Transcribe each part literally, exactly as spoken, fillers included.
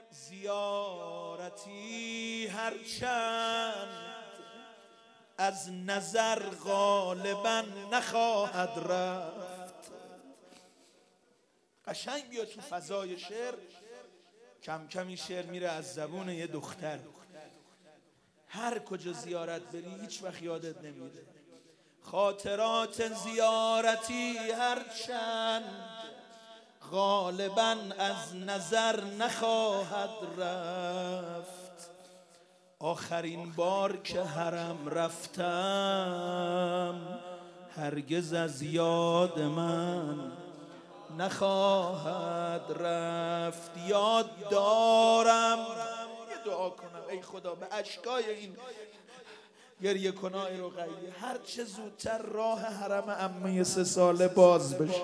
زیارتی هرچند از نظر غالبا نخواهد رفت. قشنگ بیا تو فضای شعر، کم کمی شعر میره از زبون یه دختر. هر کجا زیارت بری هیچ وقت یادت نمیره. خاطرات زیارتی هرچند غالبا از نظر نخواهد رفت. آخرین بار که حرم رفتم هرگز از یاد من نخواهد رفت. یاد دارم یه دعا کنم ای خدا به اشکای این گریه کنای رو غیبی هر چه زودتر راه حرم عمه سه ساله باز بشه.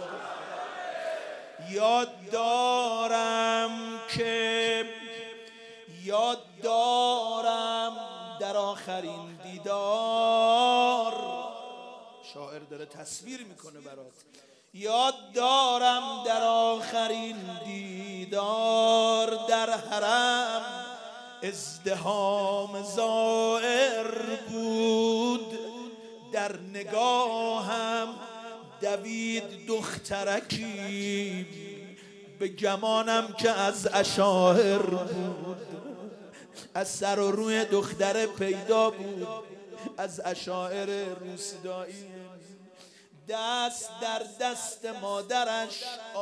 یاد دارم که یاد دارم در آخرین دیدار، شاعر داره تصویر میکنه برات، یاد دارم در آخرین دیدار در حرم ازدحام زائر بود. در نگاهم دوید دخترکی به گمانم که از اشاعر بود. از سر و روی دختر پیدا بود از اشاعر روستایی. دست در دست مادرش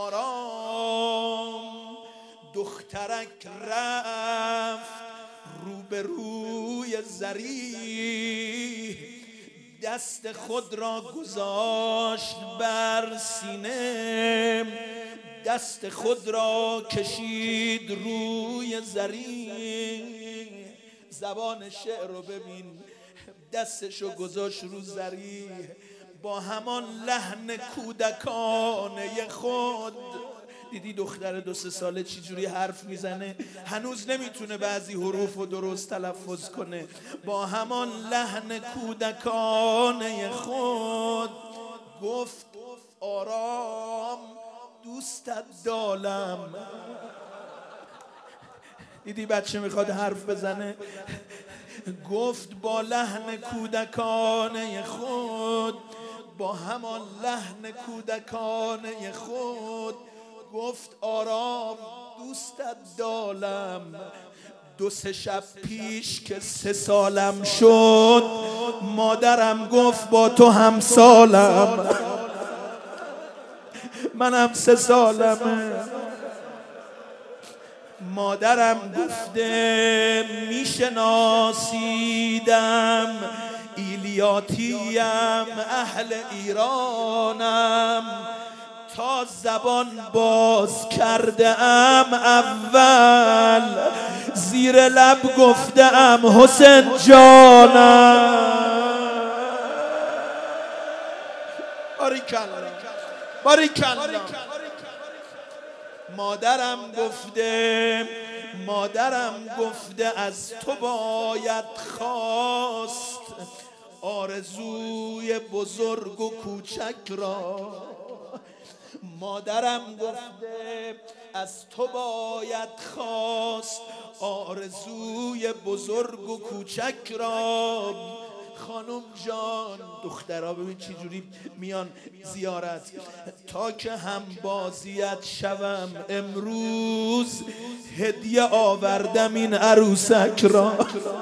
آرام دخترک رفت روبروی زریح. دست خود را گذاشت بر سینه، دست خود را کشید روی زریح. زبان شعر رو ببین، دستشو گذاشت رو زریح با همان لحن کودکانه خود. دیدی دختر دو سه ساله چی جوری حرف میزنه؟ هنوز نمیتونه بعضی حروف رو درست تلفظ کنه. با همان لحن کودکانه خود گفت آرام دوستت دارم. دیدی بچه میخواد حرف بزنه؟ گفت با لحن کودکانه خود، با همان لحن کودکانه خود گفت آرام دوستت دارم. دو سه شب پیش که سه سالم شد مادرم گفت با تو هم سالم. منم سه سالمه. مادرم گفته میشناسیدم ایلیاتیم اهل ایرانم. تا زبان باز کرده ام اول زیر لب گفته ام حسین جانم. باریکالله باریکالله. مادرم گفته مادرم گفته از تو باید خواست آرزوی بزرگ و کوچک را. مادرم گفته از تو باید خواست آرزوی بزرگ و کوچک را. خانم جان، دخترها ببین چی جوری میان زیارت. تا که هم بازیت شوم امروز هدیه آوردم این عروسک را.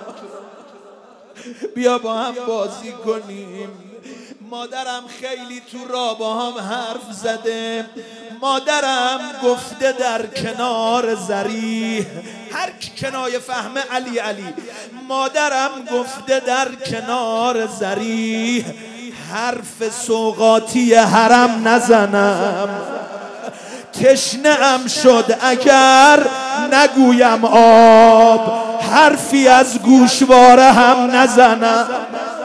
بیا با هم بازی کنیم. مادرم خیلی تو راه با هم حرف زده. مادرم گفته در کنار زریح، هر کی کنایه فهمه علی علی. مادرم گفته در کنار زریح حرف سوغاتی حرم نزنم. تشنه ام شد اگر نگویم آب، حرفی از گوشواره هم نزنم.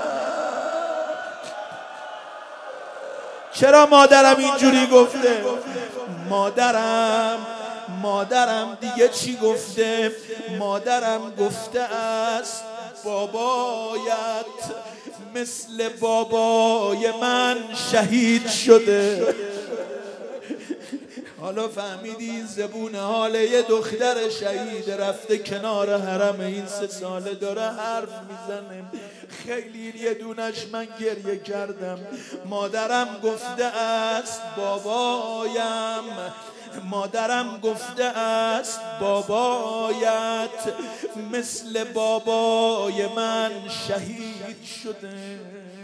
چرا مادرم اینجوری گفته؟ مادرم مادرم دیگه چی گفته؟ مادرم گفته است بابایت مثل بابای من شهید شده. حالا فهمیدی زبون حال یه دختر شهید رفته کنار حرم این سه ساله داره حرف میزنه. خیلی یه دونش من گریه کردم. مادرم گفته است بابایم، مادرم گفته است بابایت مثل بابای من شهید شده.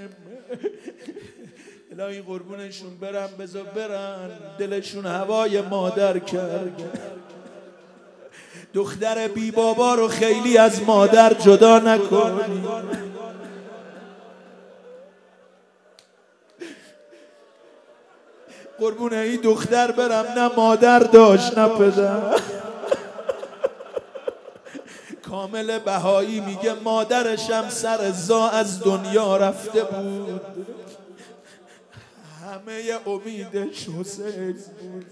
الهی قربونشون برم، بذار برن، دلشون هوای مادر کرد. دختر بی بابا رو خیلی از مادر جدا نکنی. قربونه این دختر برم، نه مادر داشت نه پدر. کامل بهایی میگه مادرشم سر زا از دنیا رفته بود، همه امیدش حسین بود.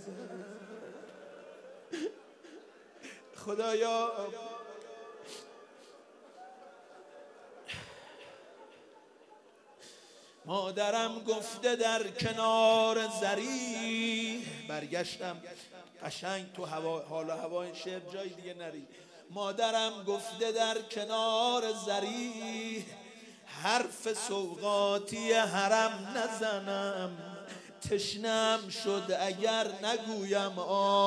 خدایا مادرم گفته در کنار زری، برگشتم قشنگ تو هوا، حال و هوای شعر جای دیگه نری. مادرم گفته در کنار زری حرف سوغاتی حرم نزنم، تشنم شد اگر نگویم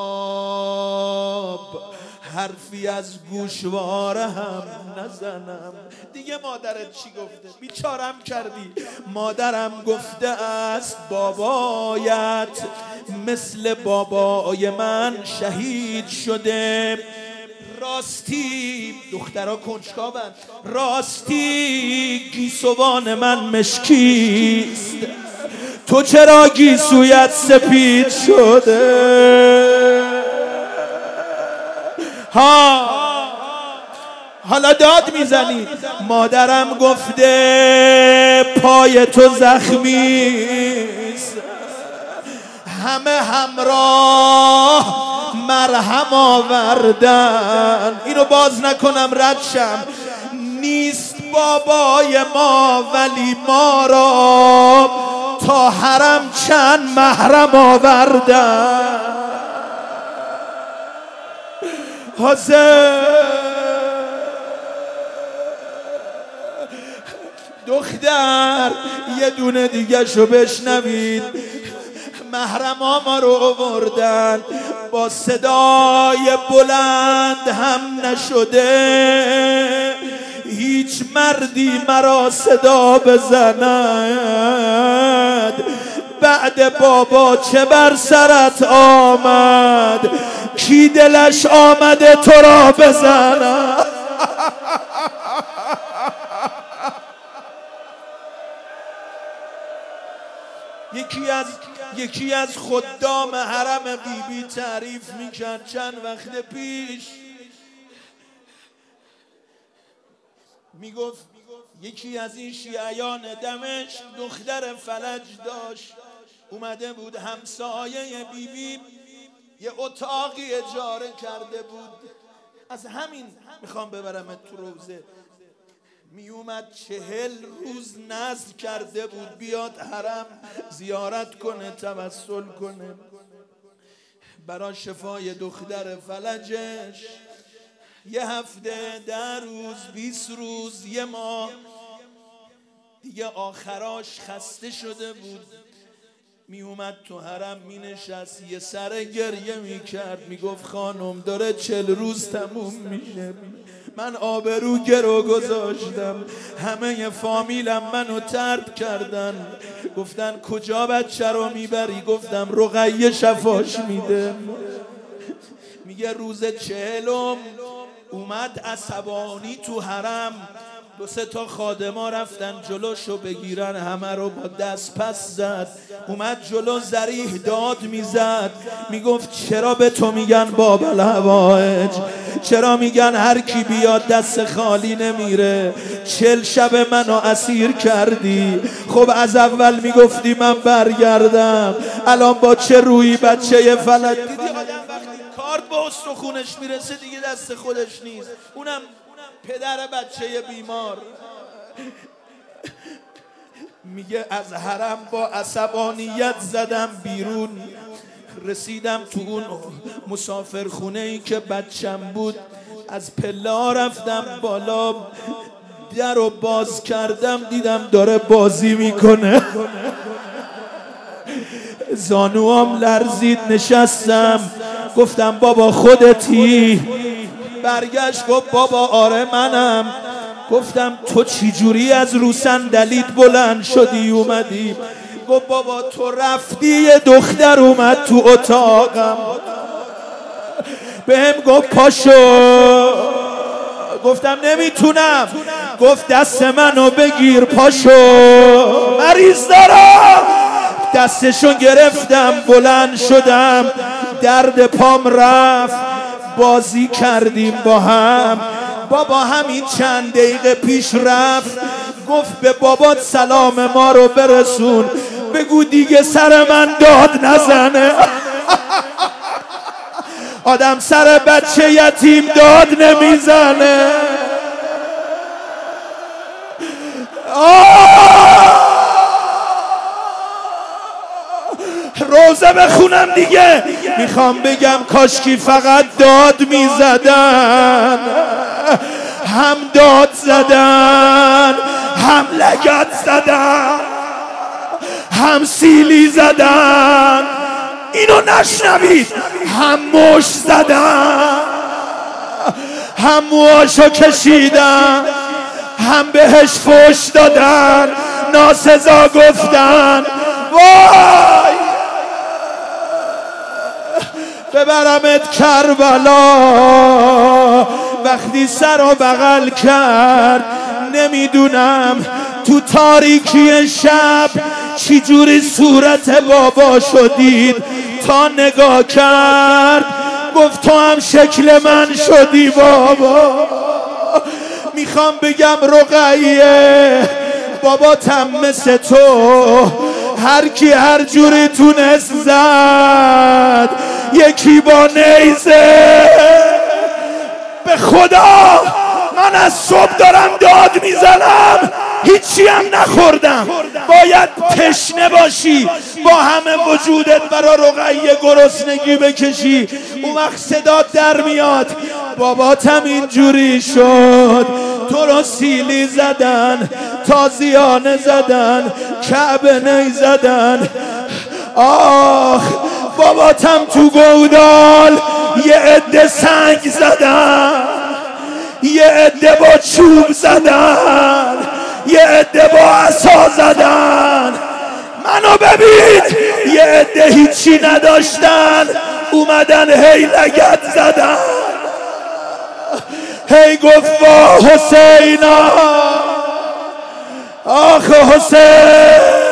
آب، حرفی از گوشواره هم نزنم. دیگه مادرت چی گفته؟ بیچارم کردی. مادرم گفته است بابایت مثل بابای من شهید شده. راستی دخترها کنجکاون، راستی گیسوان من مشکیست، تو چرا گیسویت سپید شده؟ ها حالا داد میزنی. مادرم گفته پای تو زخمیست، همه همراه مرهم آوردن. اینو باز نکنم ردشم. نیست بابای ما ولی ما را تا حرم چند محرم آوردن. حسین دختر یه دونه دیگه شو بشنوید. محرما ما رو آوردن، با صدای بلند هم نشده هیچ مردی مرا صدا بزند. بعد بابا چه بر سرت آمد، کی دلش آمده تو را بزند؟ یکی از یکی از خدام حرم بی بی تعریف میکرد چند وقت پیش، میگفت یکی از این شیعیان دمشق دختر فلج داشت، اومده بود همسایه بی بی یه اتاقی اجاره کرده بود. از همین میخوام ببرمت تو روزه. می اومد چهل روز نذر کرده بود بیاد حرم زیارت کنه، توسل کنه برای شفای دختر فلجش. یه هفته، ده روز، بیست روز، یه ماه دیگه آخراش خسته شده بود. می اومد تو حرم می نشست، یه سر گریه می کرد، می گفت خانم داره چل روز تموم میشه، من آبرو گرو گذاشتم، همه فامیلم منو طرد کردن، گفتن کجا بچه رو میبری؟ گفتم رقیه شفاش میده. میگه روز چهلم اومد عصبانی تو حرم، دو سه تا خادما رفتن جلوشو بگیرن، همه رو با دست پس زد. اومد جلو ذریح داد میزد، میگفت چرا به تو میگن باب الهوائج؟ چرا میگن هر کی بیاد دست خالی نمیره؟ چل شب منو اسیر کردی، خب از اول میگفتی من برگردم، الان با چه روی بچه فلج؟ دیدی آدم وقتی کارت به استخونش میرسه دیگه دست خودش نیست، اونم پدر بچه بیمار. میگه از حرم با عصبانیت زدم بیرون، رسیدم تو اون مسافر خونه ای که بچم بود، از پلا رفتم بالا، در رو باز کردم دیدم داره بازی میکنه. زانوام لرزید، نشستم گفتم بابا خودتی؟ برگشت گفت بابا آره منم. گفتم تو چی جوری از رو صندلیت بلند شدی اومدی؟ گفت بابا تو رفتی یه دختر اومد تو اتاقم بهم گفت پاشو. گفتم نمیتونم. گفت دست منو بگیر پاشو، مریض دارم. دستشو گرفتم بلند شدم، درد پام رفت، بازی کردیم با هم. بابا همین چند دقیقه پیش رفت، گفت به بابات سلام ما رو برسون، بگو دیگه سر من داد نزنه. آدم سر بچه یتیم داد نمیزنه. روزه بخونم دیگه. میخوام بگم کاشکی فقط داد میزدن، هم داد زدن، هم لگد زدن، هم سیلی زدن، اینو نشنوید، هم مش زدن، هم موهاشو کشیدن، هم بهش فوش دادن، ناسزا گفتن. وای ببرمت کربلا. وقتی سر و بغل کرد، نمیدونم تو تاریکی شب چی جوری صورت بابا شدید، تا نگاه کرد گفت تو هم شکل من شدی بابا. میخوام بگم رقیه باباتم مثل تو، هر کی هر جوری تونست زد، یکی با نیزه. به خدا من از صبح دارم داد میزنم، هیچی هم نخوردم. باید تشنه باشی، با همه وجودت برا رقیه گرسنگی بکشی، اون وقت صدات در میاد. باباتم اینجوری شد، تو رو سیلی زدن، تازیانه زدن، کعبه نی زدن. آخ باباتم تو گودال یه عده سنگ زدن، یه عده با چوب زدن، یه عده با عصا زدن. منو ببین، یه عده هیچی نداشتن اومدن هی لگد زدن، هی گفت وا حسینا، آخ حسین.